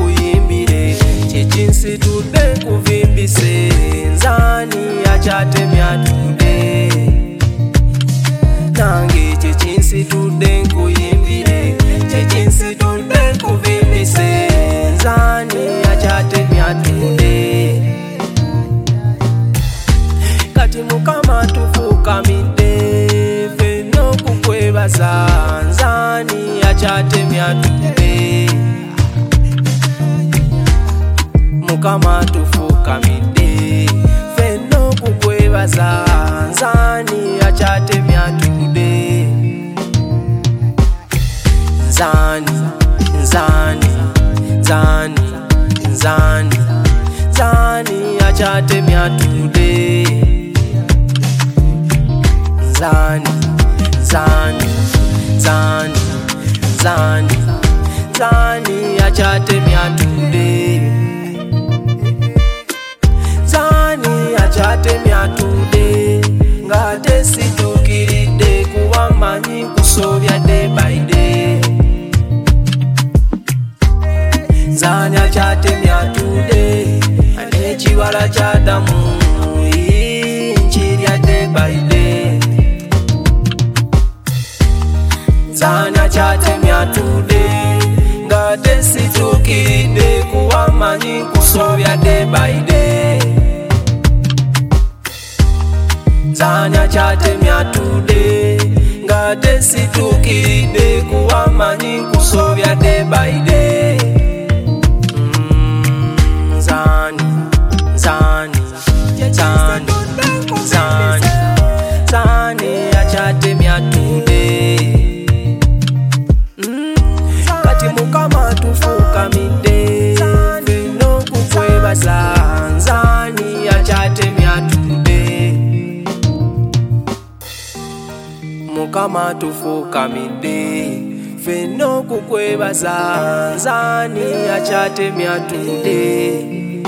nkuyimbire kyekinsitudde nkuvimbise nzani akyatemya tudde nange kyekinsitudde nkuyimbire kyekinsitudde nkuvimbise nzani akyatemya tudde kati Mukama tufukamidde ffenna okukwebaza nzani akyatemya tudde Mukama tufukamidde ffenna okukwebaza nzani akyatemya tudde nzani nzani nzani nzani nzani akyatemya tudde nzani nzani nzani nzani nzani akyatemya tudde nzani akyatemya tudde ng'ate situukiridde kuba mmanyi kusobya day by day nzani akyatemya tudde n'ekibala ky'Adamu nkirya day by day nzani akyatemya tudde ng'ate situukiridde kuba mmanyi kusobya day by day nzani akyatemya tudde ng'ate situukiridde kuba mmanyi kusobya day by day nzani nzani nzani nzani nzani akyatemya tudde kati Mukama tufukamidde ffenna okukwebaza nzani akyatemya tudde Mukama tufukamidde ffenna okukwebaza nzani akyatemya tudde